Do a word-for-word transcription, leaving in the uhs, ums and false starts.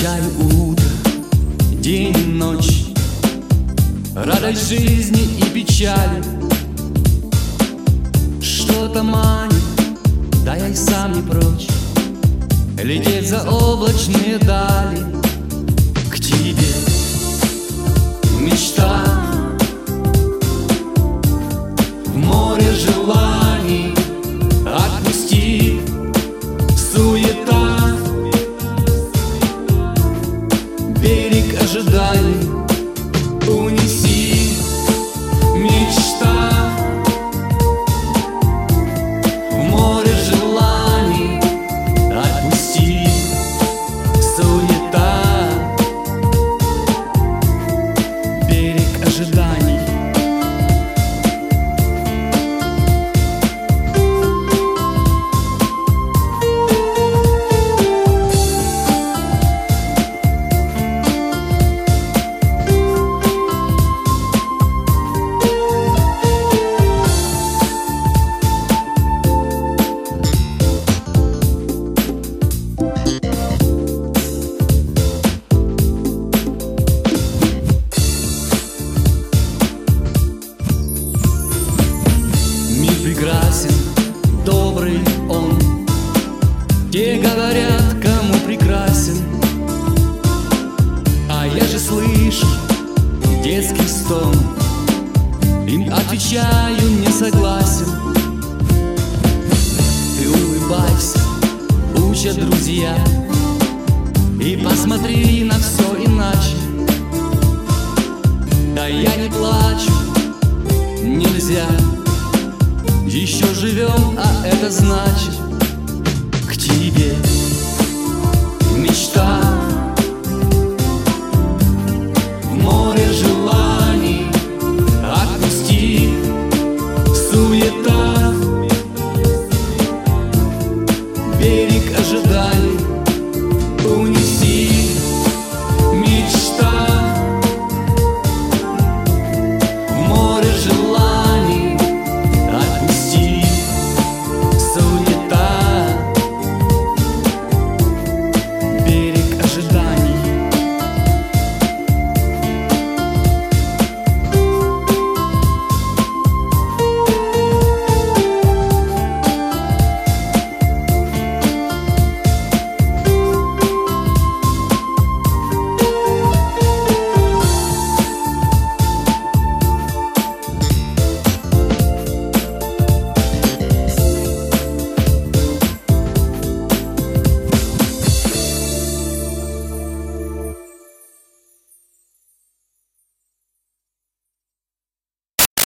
Встречаю утро, день и ночь, радость жизни и печаль. Что-то манит, да я и сам не прочь лететь за облачные дали. К тебе мечта, в море желаний отпусти суета, берег ожиданий унеси. Мечта, в море желаний отпусти суета, берег ожиданий. Прекрасен, добрый он, те говорят, кому прекрасен. А я же слышу детский стон, им отвечаю, не согласен. Ты улыбайся, учат друзья, и посмотри на все иначе. Да я не плачу, нельзя, еще живем, а это значит к тебе.